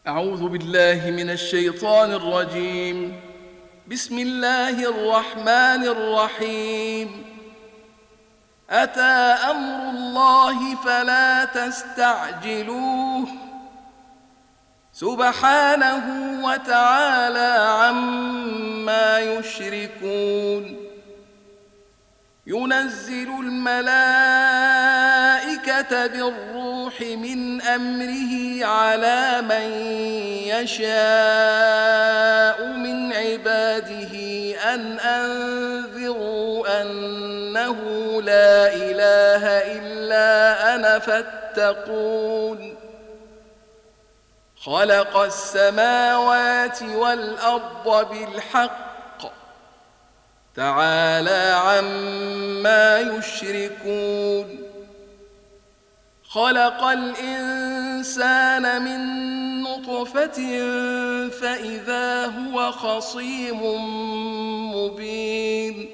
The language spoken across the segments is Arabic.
أعوذ بالله من الشيطان الرجيم. بسم الله الرحمن الرحيم. أتى أمر الله فلا تستعجلوه سبحانه وتعالى عما يشركون. ينزل الملائكة بالروح من أمره على من يشاء من عباده أن أنذروا أنه لا إله إلا أنا فاتقون. خلق السماوات والأرض بالحق تعالى عما يشركون. خلق الإنسان من نطفة فإذا هو خصيم مبين.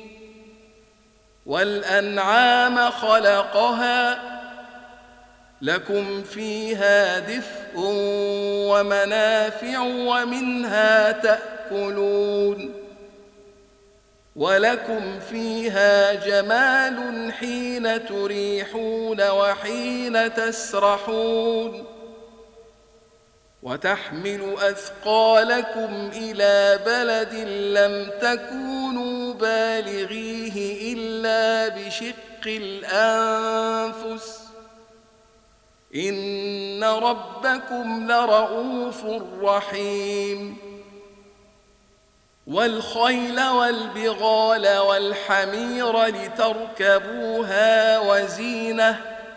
والأنعام خلقها لكم فيها دفء ومنافع ومنها تأكلون. ولكم فيها جمال حين تريحون وحين تسرحون. وتحمل أثقالكم إلى بلد لم تكونوا بالغيه إلا بشق الأنفس إن ربكم لرؤوف رحيم. والخيل والبغال والحمير لتركبوها وزينة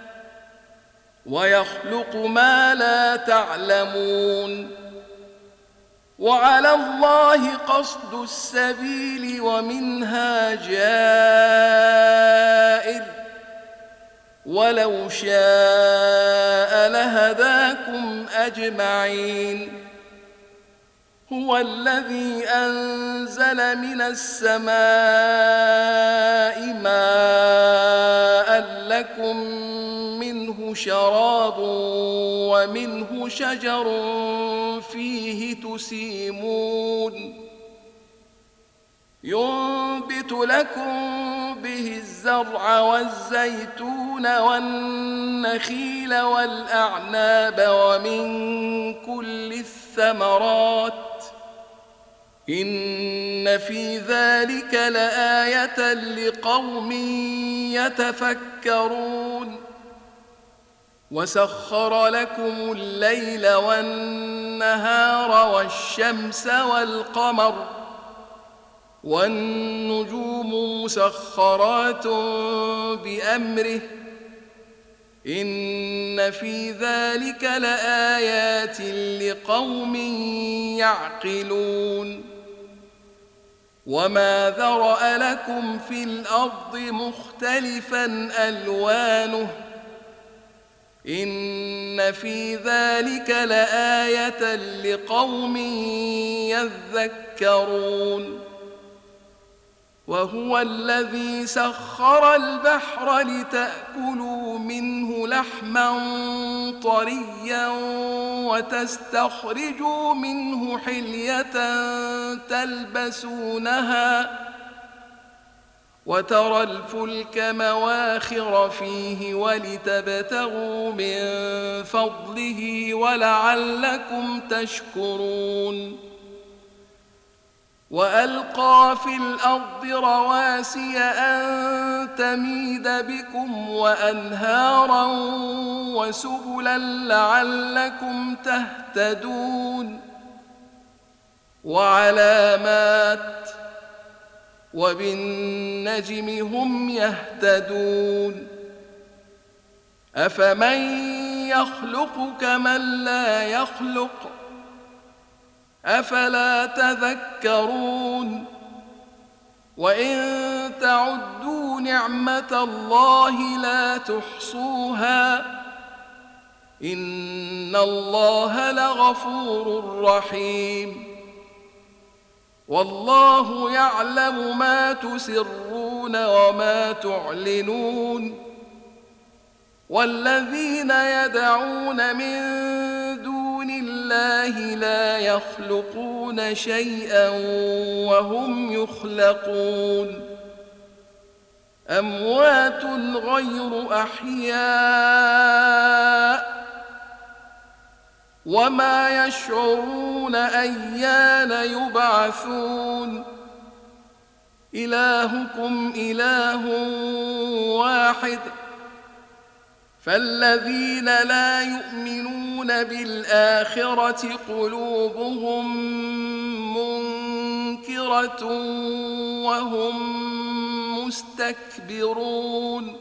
ويخلق ما لا تعلمون. وعلى الله قصد السبيل ومنها جائر ولو شاء لهداكم أجمعين. هو الذي أنزل من السماء ماء لكم منه شراب ومنه شجر فيه تسيمون. ينبت لكم به الزرع والزيتون والنخيل والأعناب ومن كل الثمرات إن في ذلك لآية لقوم يتفكرون. وسخر لكم الليل والنهار والشمس والقمر والنجوم مسخرات بأمره إن في ذلك لآيات لقوم يعقلون. وما ذرأ لكم في الأرض مختلفا ألوانه إن في ذلك لآية لقوم يذكرون. وهو الذي سخر البحر لتأكلوا منه لحما طريا وتستخرجوا منه حلية تلبسونها وترى الفلك مواخر فيه ولتبتغوا من فضله ولعلكم تشكرون. وألقى في الأرض رواسي أن تميد بكم وأنهارا وسبلا لعلكم تهتدون. وعلامات وبالنجم هم يهتدون. أفمن يخلق كمن لا يخلق أفلا تذكرون. وإن تعدوا نعمة الله لا تحصوها إن الله لغفور رحيم. والله يعلم ما تسرون وما تعلنون. والذين يدعون من دون دون الله لا يخلقون شيئا وهم يخلقون أموات غير أحياء وما يشعرون أيان يبعثون إلهكم إله واحد فالذين لا يؤمنون بالآخرة قلوبهم منكرة وهم مستكبرون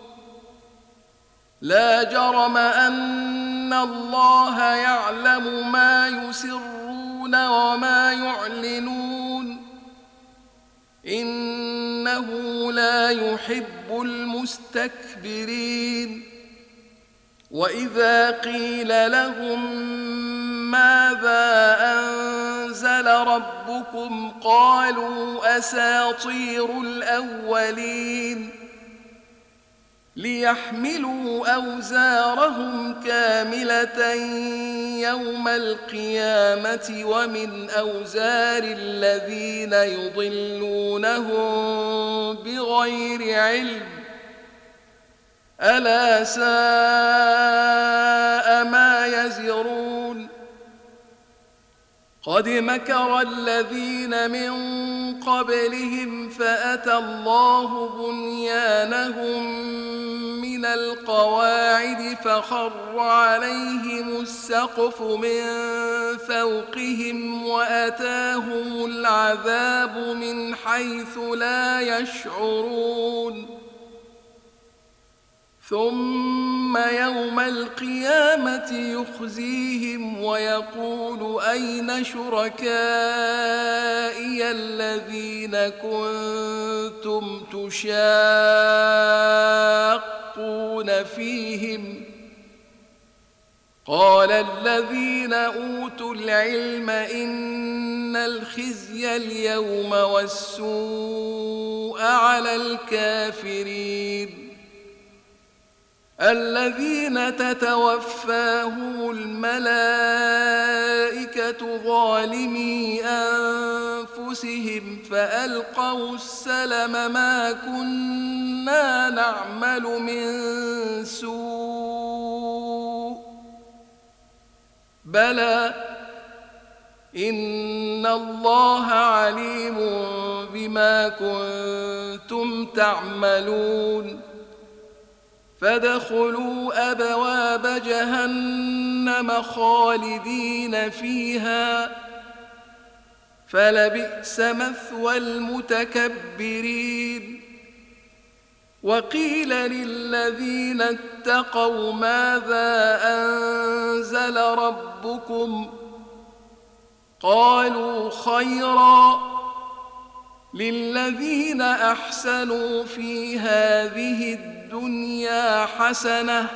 لا جرم أن الله يعلم ما يسرون وما يعلنون إنه لا يحب المستكبرين وإذا قيل لهم ماذا أنزل ربكم قالوا أساطير الأولين ليحملوا أوزارهم كاملة يوم القيامة ومن أوزار الذين يضلونهم بغير علم ألا ساء ما يزرون قد مكر الذين من قبلهم فأتى الله بنيانهم من القواعد فخر عليهم السقف من فوقهم وأتاهم العذاب من حيث لا يشعرون ثم يوم القيامة يخزيهم ويقول أين شركائي الذين كنتم تشاقون فيهم قال الذين أوتوا العلم إن الخزي اليوم والسوء على الكافرين الذين تتوفاهم الملائكة ظالمي أنفسهم فألقوا السلم ما كنا نعمل من سوء بلى إن الله عليم بما كنتم تعملون فادخلوا أبواب جهنم خالدين فيها فلبئس مثوى المتكبرين وقيل للذين اتقوا ماذا أنزل ربكم قالوا خيرا للذين أحسنوا في هذه الدنيا حسنة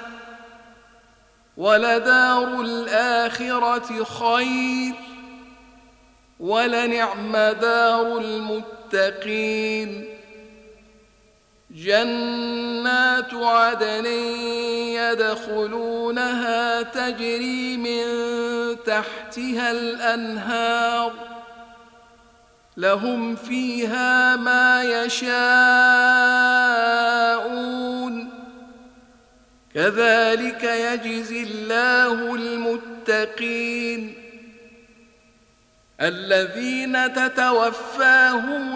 ولدار الآخرة خير ولنعم دار المتقين جنات عدن يدخلونها تجري من تحتها الأنهار لهم فيها ما يشاءون كذلك يجزي الله المتقين الذين تتوفاهم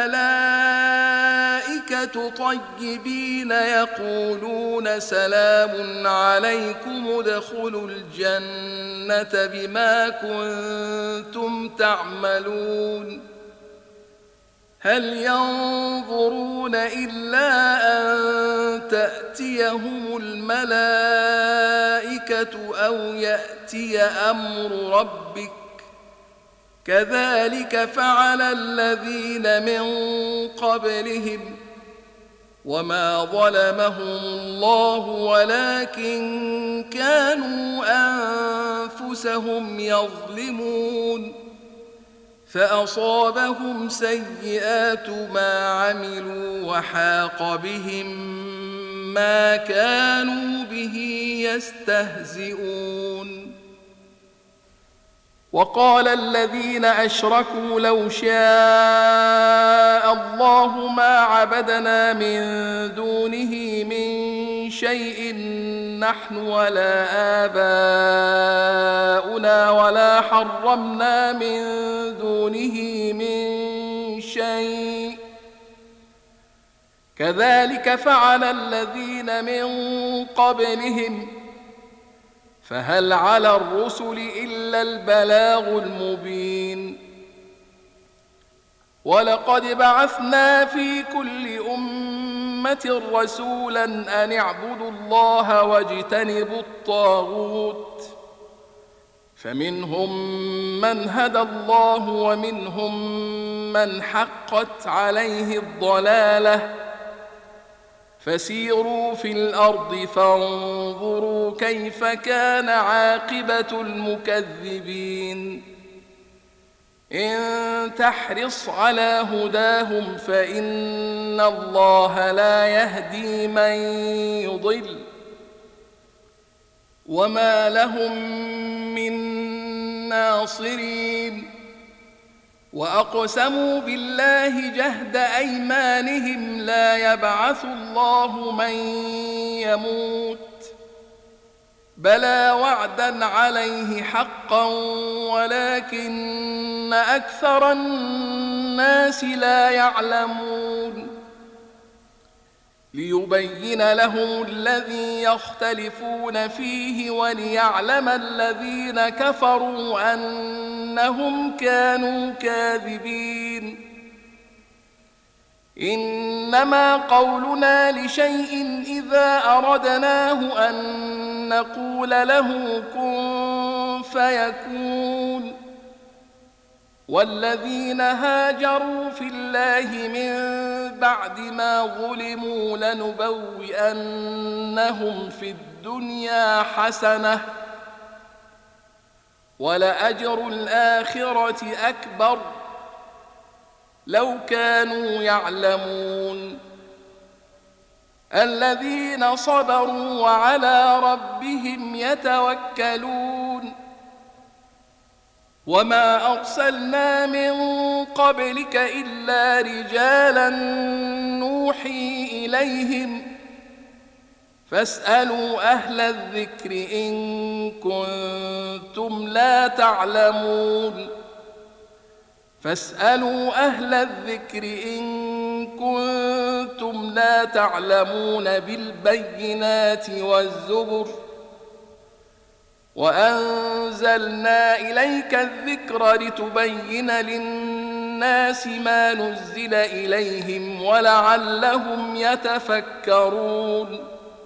الملائكة طيبين يقولون سلام عليكم ادخلوا الجنة بما كنتم تعملون هل ينظرون إلا أن تأتيهم الملائكة أو يأتي أمر ربك كذلك فعل الذين من قبلهم وما ظلمهم الله ولكن كانوا أنفسهم يظلمون فأصابهم سيئات ما عملوا وحاق بهم ما كانوا به يستهزئون وقال الذين أشركوا لو شاء الله ما عبدنا من دونه من شيء نحن ولا آباؤنا ولا حرمنا من دونه من شيء كذلك فعل الذين من قبلهم فهل على الرسل إلا البلاغ المبين ولقد بعثنا في كل أمة رسولا أن اعبدوا الله واجتنبوا الطاغوت فمنهم من هدى الله ومنهم من حقت عليه الضلالة فسيروا في الأرض فانظروا كيف كان عاقبة المكذبين إن تحرص على هداهم فإن الله لا يهدي من يضل وما لهم من ناصرين وأقسموا بالله جهد أيمانهم لا يبعث الله من يموت بلى وعدا عليه حقا ولكن أكثر الناس لا يعلمون ليبين لهم الذي يختلفون فيه وليعلم الذين كفروا أنهم كانوا كاذبين إنما قولنا لشيء إذا أردناه أن نقول له كن فيكون والذين هاجروا في الله من بعد ما ظلموا لنبوئنهم في الدنيا حسنة ولأجر الآخرة أكبر لو كانوا يعلمون الذين صبروا وعلى ربهم يتوكلون وما أرسلنا من قبلك إلا رجالا نوحي إليهم فاسألوا أهل الذكر إن كنتم لا تعلمون فاسألوا أهل الذكر إن كنتم لا تعلمون بالبينات والزبر وأنزلنا إليك الذكر لتبين للناس ما نزل إليهم ولعلهم يتفكرون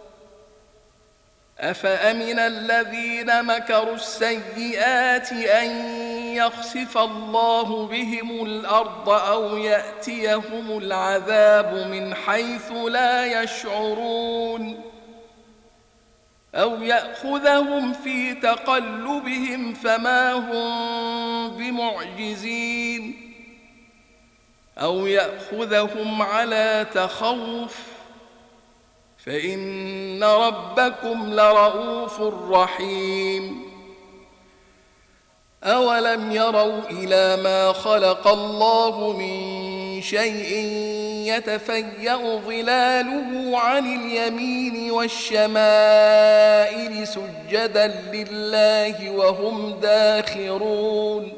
أفأمن الذين مكروا السيئات أن يخسف الله بهم الأرض أو يأتيهم العذاب من حيث لا يشعرون أو يأخذهم في تقلبهم فما هم بمعجزين أو يأخذهم على تخوف فإن ربكم لرؤوف رحيم أولم يروا إلى ما خلق الله من شيء يتفيأ ظلاله عن اليمين والشمائل سجدا لله وهم داخرون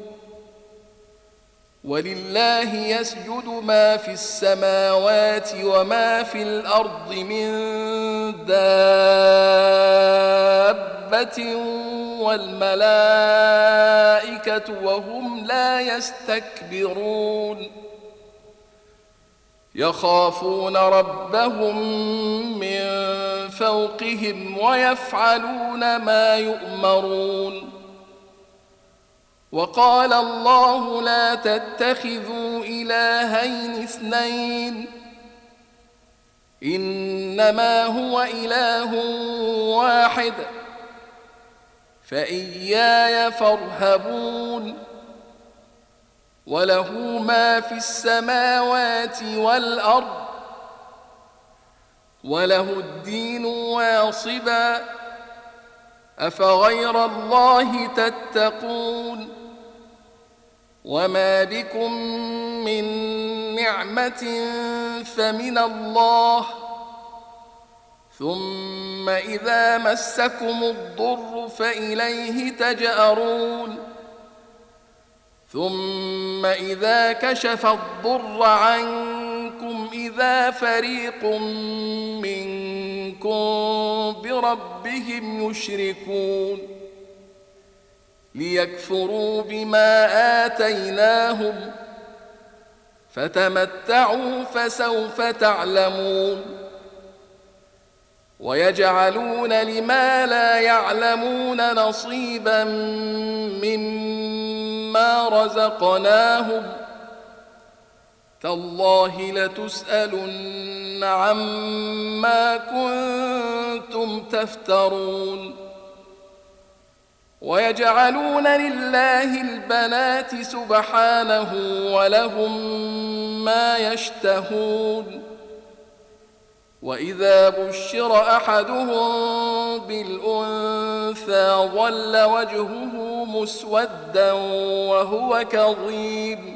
ولله يسجد ما في السماوات وما في الأرض من دابة والملائكة وهم لا يستكبرون يخافون ربهم من فوقهم ويفعلون ما يؤمرون وقال الله لا تتخذوا إلهين اثنين إنما هو إله واحد فإياي فارهبون وله ما في السماوات والأرض وله الدين واصبا أفغير الله تتقون وما بكم من نعمة فمن الله، ثم إذا مسكم الضر فإليه تجأرون. ثم إذا كشف الضر عنكم إذا فريق منكم بربهم يشركون، ليكفروا بما آتيناهم، فتمتعوا فسوف تعلمون. ويجعلون لما لا يعلمون نصيبا مما رزقناهم، تالله لتسألن عما كنتم تفترون. ويجعلون لله البنات سبحانه ولهم ما يشتهون. وإذا بشر أحدهم بالأنثى ظل وجهه مسودا وهو كظيم،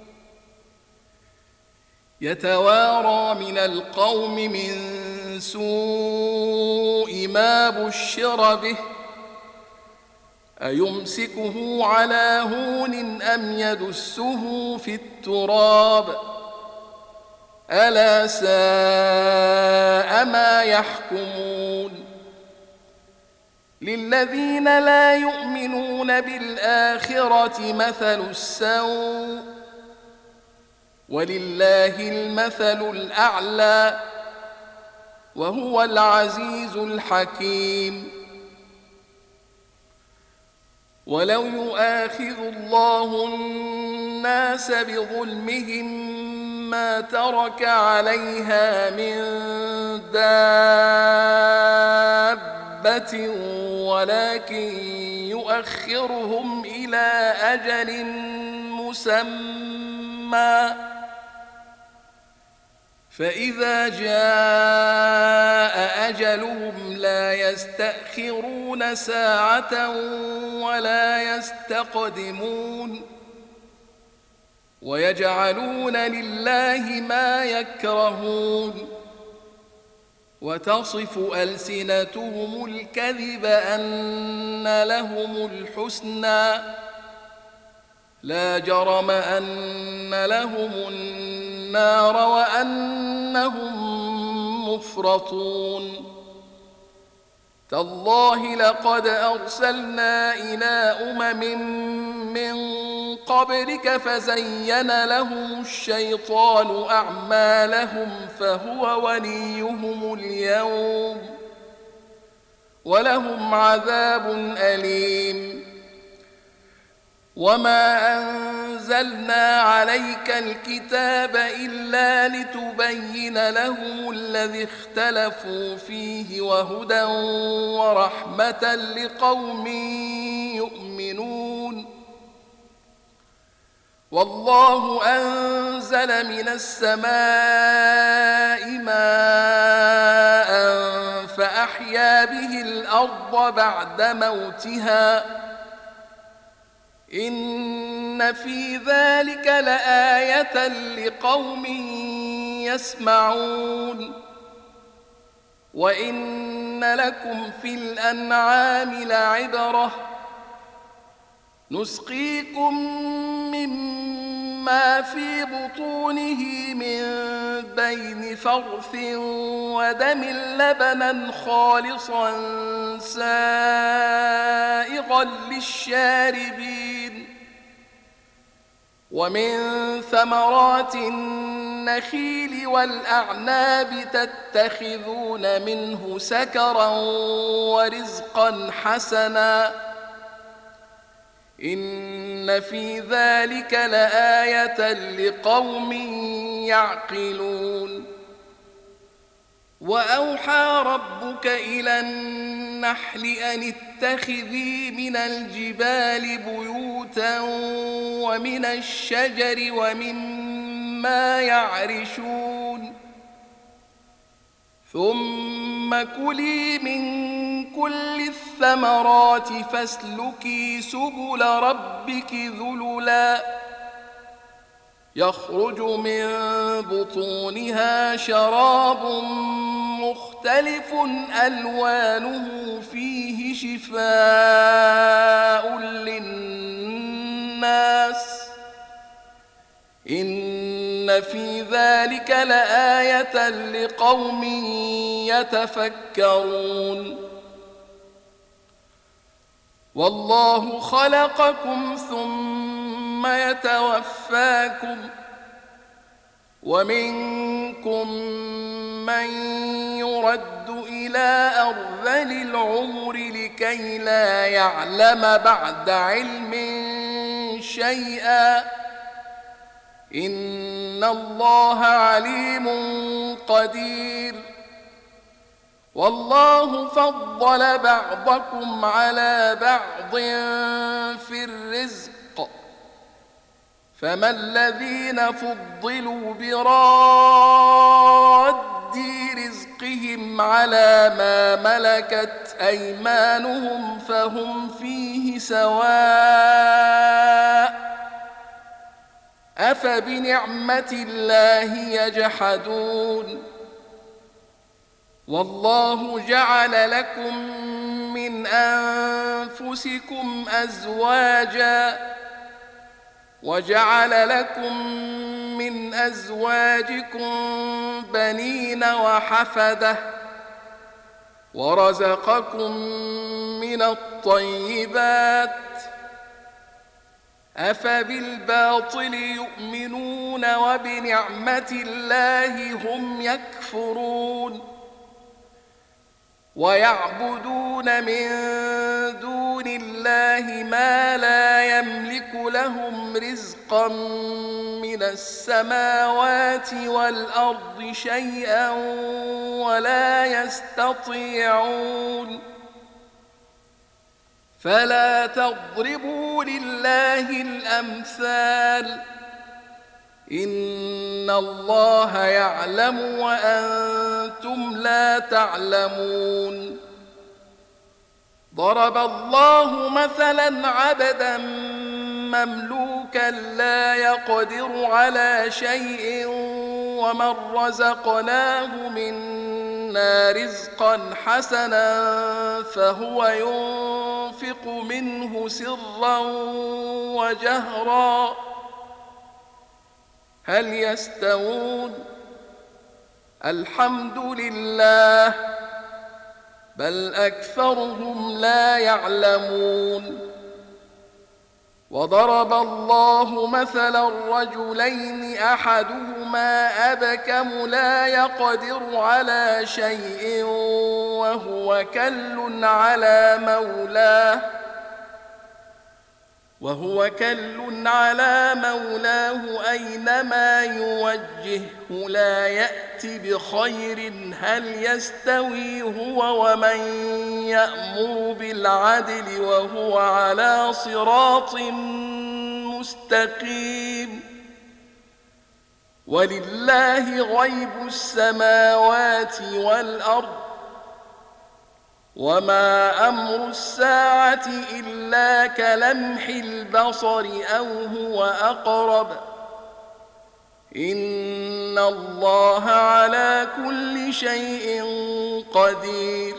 يتوارى من القوم من سوء ما بشر به، أيمسكه على هون أم يدسه في التراب، ألا ساء ما يحكمون. للذين لا يؤمنون بالآخرة مثل السوء، ولله المثل الأعلى وهو العزيز الحكيم. ولو يؤاخذ الله الناس بظلمهم ما ترك عليها من دابة ولكن يؤخرهم إلى أجل مسمى، فإذا جاء أجلهم لا يستأخرون ساعة ولا يستقدمون. ويجعلون لله ما يكرهون، وتصف ألسنتهم الكذب أن لهم الحسنى، لا جرم أن لهم النار وأنهم مفرطون. تالله لقد أرسلنا إلى من قبلك فزين لهم الشيطان أعمالهم فهو وليهم اليوم ولهم عذاب أليم. وما أنزلنا عليك الكتاب إلا لتبين لهم الذي اختلفوا فيه وهدى ورحمة لقوم يؤمنون. والله أنزل من السماء ماء فأحيا به الأرض بعد موتها، إن في ذلك لآية لقوم يسمعون. وإن لكم في الأنعام لعبرة، نسقيكم مما في بطونه من بين فرث ودم لبنا خالصا سائغا للشاربين، ومن ثمرات النخيل والأعناب تتخذون منه سكرا ورزقا حسنا، إن في ذلك لآية لقوم يعقلون. وأوحى ربك إلى النحل أن اتخذي من الجبال بيوتا ومن الشجر ومما يعرشون، ثم كلي من كل الثمرات فاسلكي سبل ربك ذللا يخرج من بطونها شراب مختلف ألوانه فيه شفاء للناس إن في ذلك لآية لقوم يتفكرون والله خلقكم ثم يتوفاكم ومنكم من يرد إلى أرذل العمر لكي لا يعلم بعد علم شيئا إن الله عليم قدير والله فضل بعضكم على بعض في الرزق فما الذين فضلوا براد رزقهم على ما ملكت أيمانهم فهم فيه سواء أفبنعمة الله يجحدون والله جعل لكم من أنفسكم أزواجا وجعل لكم من أزواجكم بنين وحفدة ورزقكم من الطيبات أفبالباطل يؤمنون وبنعمة الله هم يكفرون ويعبدون من دون الله ما لا يملك لهم رزقا من السماوات والأرض شيئا ولا يستطيعون فلا تضربوا لله الأمثال إن الله يعلم وأنتم لا تعلمون ضرب الله مثلا عبدا مملوكا لا يقدر على شيء ومن رزقناه منا رزقا حسنا فهو ينفق منه سرا وجهرا هل يستوون الحمد لله بل أكثرهم لا يعلمون وضرب الله مثلا رجلين أحدهما أبكم لا يقدر على شيء وهو كل على مولاه أينما يوجهه لا يأتي بخير هل يستوي هو ومن يأمر بالعدل وهو على صراط مستقيم ولله غيب السماوات والأرض وما أمر الساعة إلا كلمح البصر أو هو أقرب إن الله على كل شيء قدير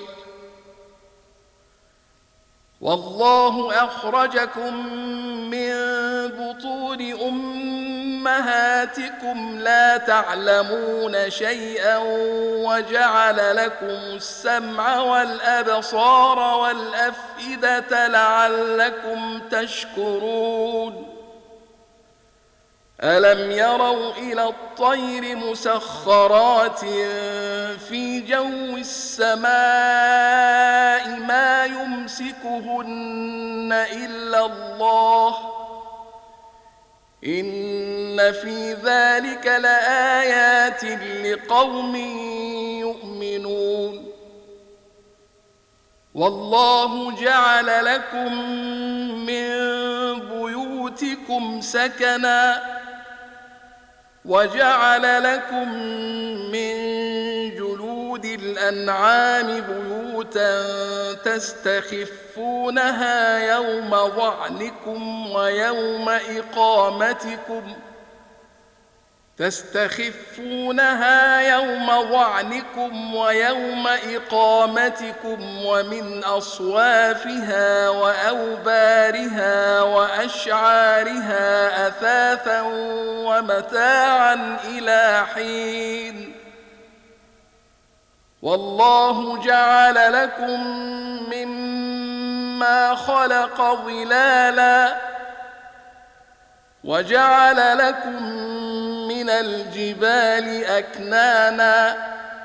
والله أخرجكم من بطون أمهاتكم لا تعلمون شيئا وجعل لكم السمع والأبصار والأفئدة لعلكم تشكرون ألم يروا إلى الطير مسخرات في جو السماء ما يمسكهن إلا الله إن في ذلك لآيات لقوم يؤمنون والله جعل لكم من بيوتكم سكنا وجعل لكم من جلود الأنعام بيوتا تستخفونها يوم ظعنكم ويوم إقامتكم تستخفونها يوم ظعنكم ويوم إقامتكم ومن أصوافها وأوبارها وأشعارها أثاثا ومتاعا إلى حين والله جعل لكم مما خلق ظلالا وجعل لكم من الجبال أكنانا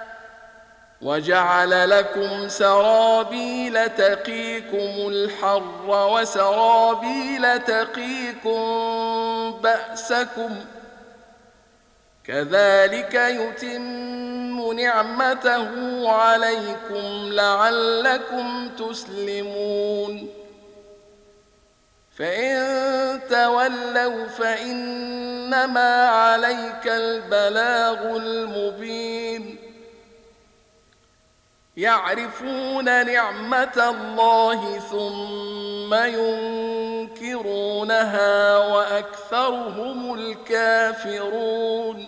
وجعل لكم سرابيل تقيكم الحر وسرابيل تقيكم بأسكم كذلك يتم نعمته عليكم لعلكم تسلمون فإن تولوا فإنما عليك البلاغ المبين يعرفون نعمة الله ثم ينكرونها وأكثرهم الكافرون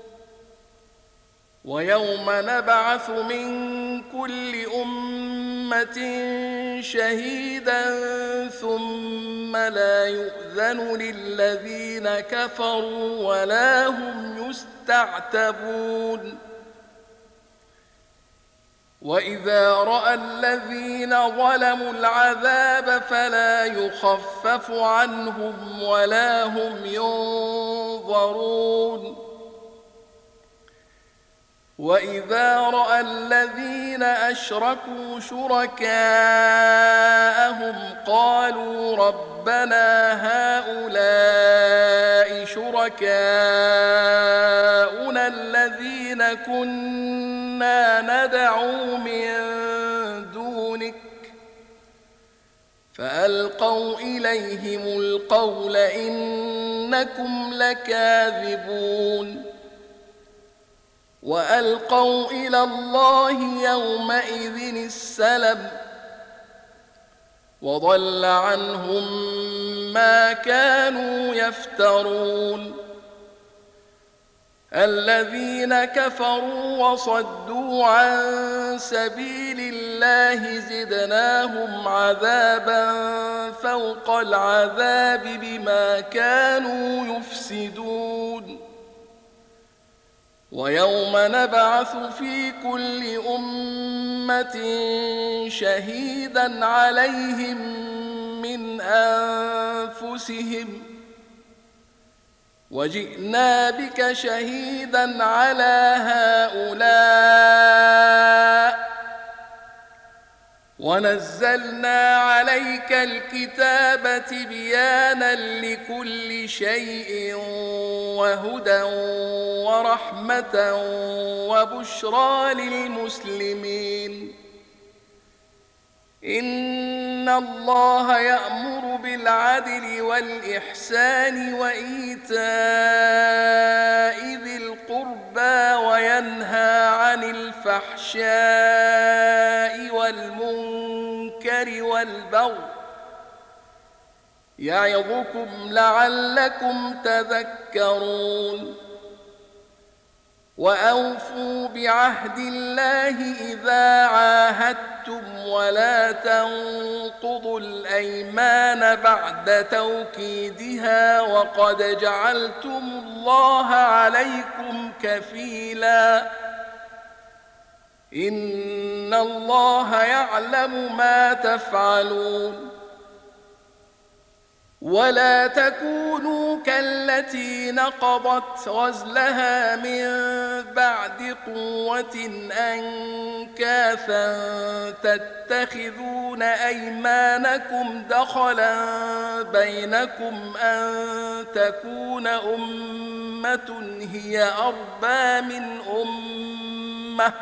ويوم نبعث من كل أمة شهيدا ثم لا يؤذن للذين كفروا ولا هم يستعتبون وإذا رأى الذين ظلموا العذاب فلا يخفف عنهم ولا هم ينظرون وإذا رأى الذين أشركوا شركاءهم قالوا ربنا هؤلاء شركاؤنا الذين كنا ندعو من دونك فألقوا إليهم القول إنكم لكاذبون وألقوا إلى الله يومئذ السلم وضل عنهم ما كانوا يفترون الذين كفروا وصدوا عن سبيل الله زدناهم عذابا فوق العذاب بما كانوا يفسدون ويوم نبعث في كل أمة شهيدا عليهم من أنفسهم وجئنا بك شهيدا على هؤلاء ونزلنا عليك الكتاب تبيانا لكل شيء وهدى ورحمة وبشرى للمسلمين إن الله يأمر بالعدل والإحسان وإيتاء ذي القربى وينهى عن الفحشاء والمنكر والبغي يعظكم لعلكم تذكرون وأوفوا بعهد الله إذا عاهدتم ولا تنقضوا الأيمان بعد توكيدها وقد جعلتم الله عليكم كفيلا إن الله يعلم ما تفعلون ولا تكونوا كالتي نقضت غزلها من بعد قوة أنكاثا تتخذون أيمانكم دخلا بينكم أن تكون أمة هي أربى من أمة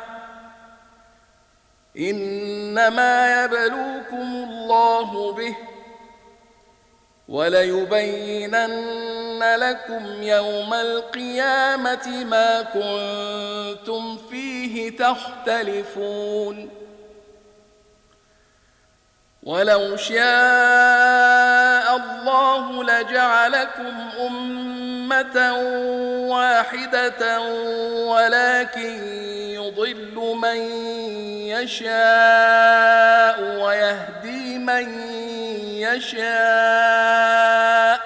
إنما يبلوكم الله به وليبينن لكم يوم القيامة ما كنتم فيه تختلفون ولو شاء الله لجعلكم أمة أمة واحدة ولكن يضل من يشاء ويهدي من يشاء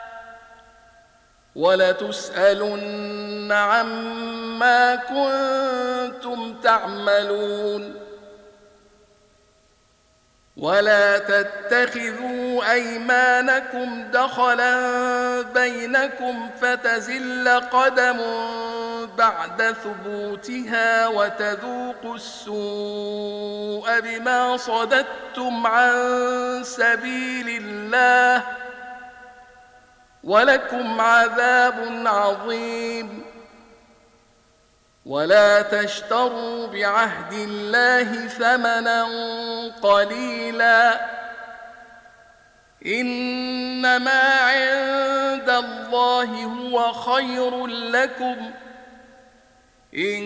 ولتسألن عما كنتم تعملون ولا تتخذوا أيمانكم دخلا بينكم فتزل قدم بعد ثبوتها وتذوقوا السوء بما صددتم عن سبيل الله ولكم عذاب عظيم ولا تشتروا بعهد الله ثمنا قليلا إنما عند الله هو خير لكم إن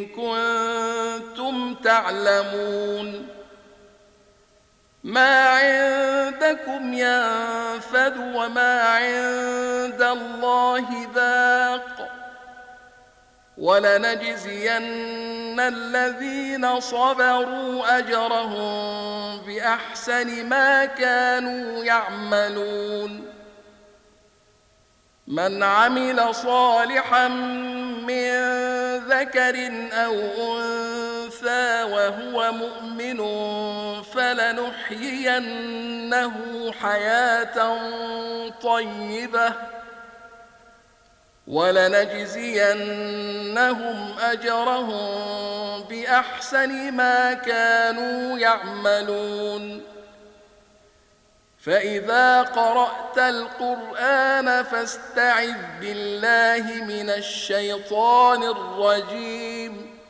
كنتم تعلمون ما عندكم ينفد وما عند الله باق ولنجزين الذين صبروا أجرهم بأحسن ما كانوا يعملون من عمل صالحا من ذكر أو أنثى وهو مؤمن فلنحيينه حياة طيبة ولنجزينهم أجرهم بأحسن ما كانوا يعملون فإذا قرأت القرآن فاستعذ بالله من الشيطان الرجيم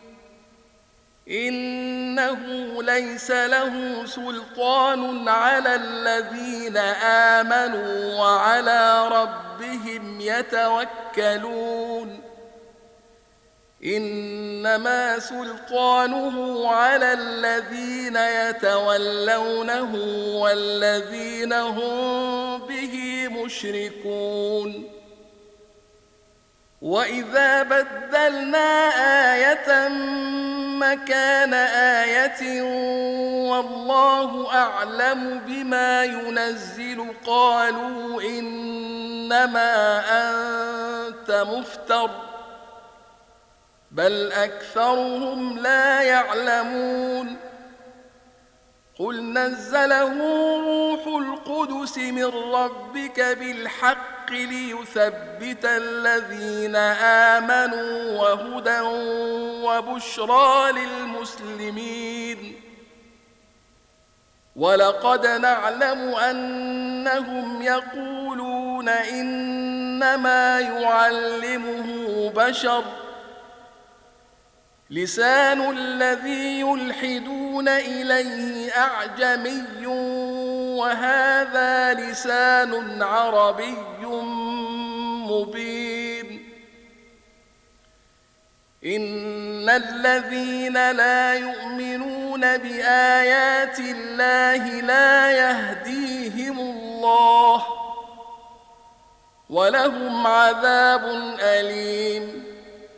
إنه ليس له سلطان على الذين آمنوا وعلى ربهم يتوكلون إنما سلطانه على الذين يتولونه والذين هم به مشركون وإذا بدلنا آية مكان آية والله أعلم بما ينزل قالوا إنما أنت مفتر بل أكثرهم لا يعلمون قل نزله روح القدس من ربك بالحق ليثبت الذين آمنوا وهدى وبشرى للمسلمين ولقد نعلم أنهم يقولون إنما يعلمه بشر لسان الذي يلحدون إليه أعجمي وهذا لسان عربي مبين إن الذين لا يؤمنون بآيات الله لا يهديهم الله ولهم عذاب أليم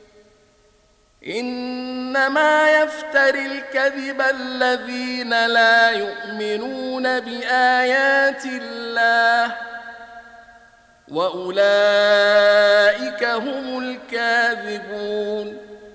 إنما يفتري الكذب الذين لا يؤمنون بآيات الله وأولئك هم الكاذبون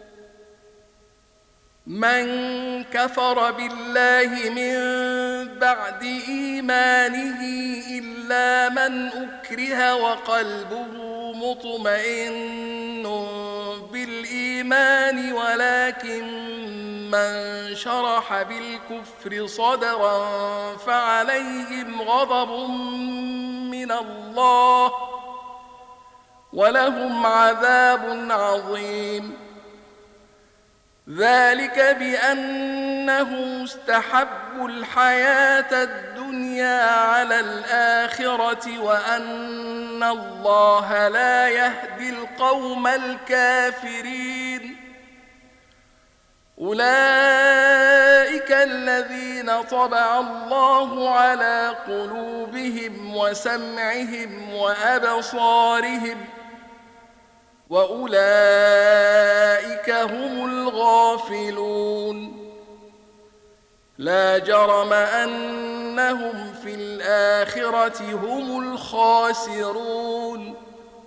من كفر بالله من بعد إيمانه إلا من أكره وقلبه مطمئن بالإيمان ولكن من شرح بالكفر صدرا فعليهم غضب من الله ولهم عذاب عظيم ذلك بأنه استحبوا الحياة الدنيا على الآخرة وأن الله لا يهدي القوم الكافرين أولئك الذين طبع الله على قلوبهم وسمعهم وأبصارهم وأولئك هم الغافلون لا جرم أنهم في الآخرة هم الخاسرون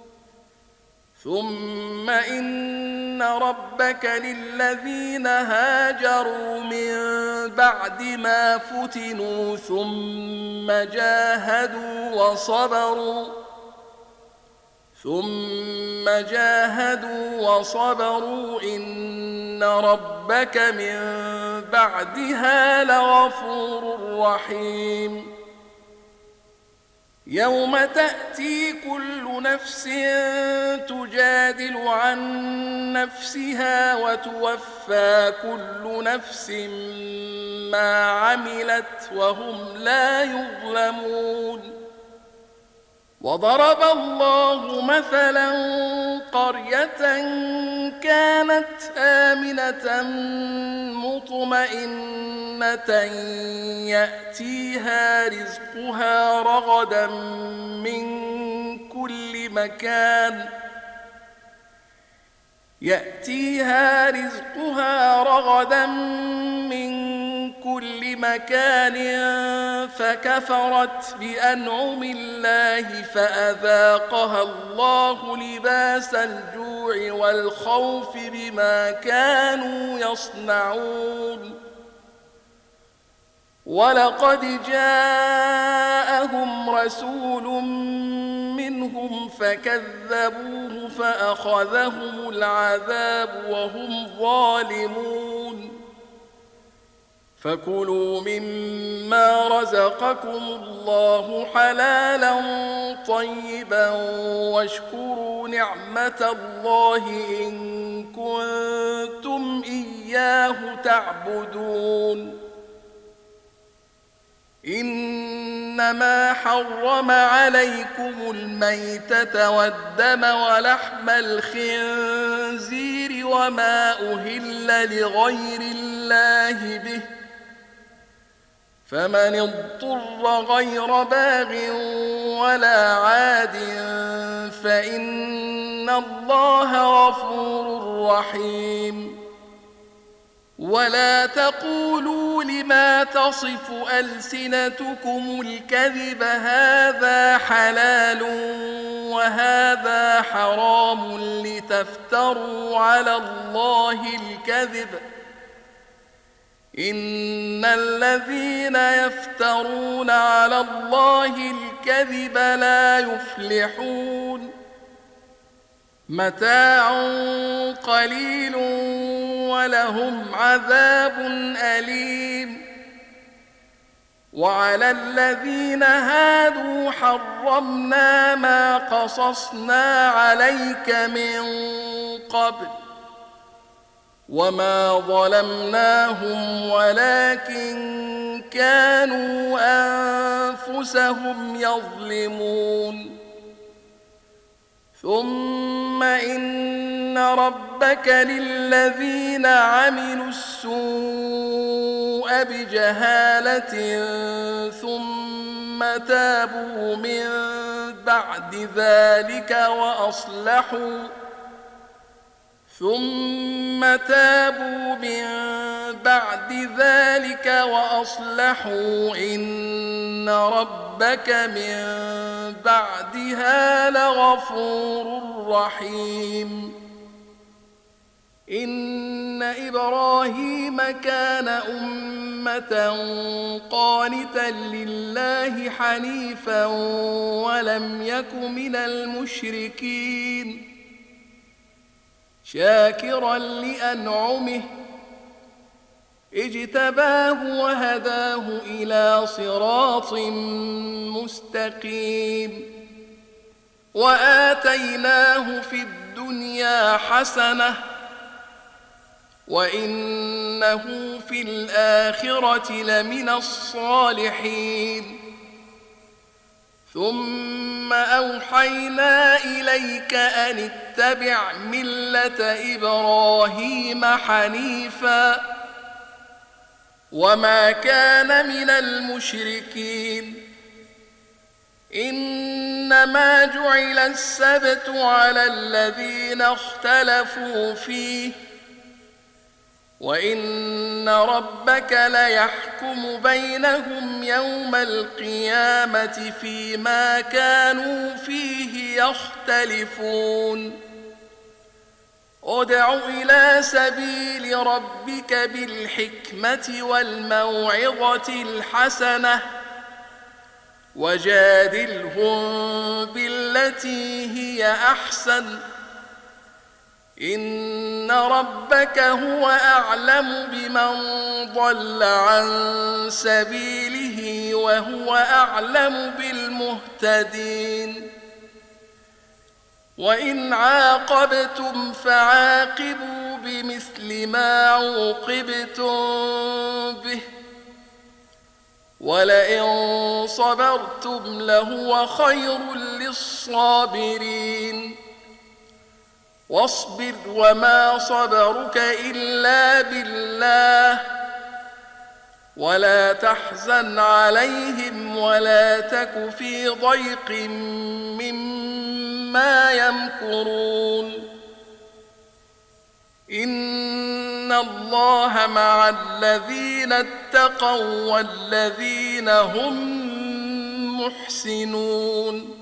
ثم إن ربك للذين هاجروا من بعد ما فتنوا ثم جاهدوا وصبروا إن ربك من بعدها لغفور رحيم يوم تأتي كل نفس تجادل عن نفسها وتوفى كل نفس ما عملت وهم لا يظلمون وضرب الله مثلا قرية كانت آمنة مطمئنة يأتيها رزقها رغدا من كل مكان فكفرت بأنعم الله فأذاقها الله لباس الجوع والخوف بما كانوا يصنعون ولقد جاءهم رسول منهم فكذبوه فأخذهم العذاب وهم ظالمون فكلوا مما رزقكم الله حلالا طيبا واشكروا نعمة الله إن كنتم إياه تعبدون إنما حرم عليكم الميتة والدم ولحم الخنزير وما أهل لغير الله به فمن اضطر غير باغ ولا عاد فإن الله غفور رحيم ولا تقولوا لما تصف ألسنتكم الكذب هذا حلال وهذا حرام لتفتروا على الله الكذب إن الذين يفترون على الله الكذب لا يفلحون متاع قليل ولهم عذاب أليم وعلى الذين هادوا حرمنا ما قصصنا عليك من قبل وما ظلمناهم ولكن كانوا أنفسهم يظلمون ثم إن ربك للذين عملوا السوء بجهالة ثم تابوا من بعد ذلك وأصلحوا إن ربك من بعدها لغفور رحيم إن إبراهيم كان أمة قانتا لله حنيفا ولم يك من المشركين شاكرا لأنعمه اجتباه وهداه إلى صراط مستقيم وآتيناه في الدنيا حسنة وإنه في الآخرة لمن الصالحين ثم أوحينا إليك أن اتبع ملة إبراهيم حنيفا وما كان من المشركين إنما جعل السبت على الذين اختلفوا فيه وإن ربك ليحكم بينهم يوم القيامة فيما كانوا فيه يختلفون ادع إلى سبيل ربك بالحكمة والموعظة الحسنة وجادلهم بالتي هي أحسن إن ربك هو أعلم بمن ضل عن سبيله وهو أعلم بالمهتدين وإن عاقبتم فعاقبوا بمثل ما عوقبتم به ولئن صبرتم لهو خير للصابرين واصبر وما صبرك إلا بالله ولا تحزن عليهم ولا تك في ضيق مما يمكرون إن الله مع الذين اتقوا والذين هم محسنون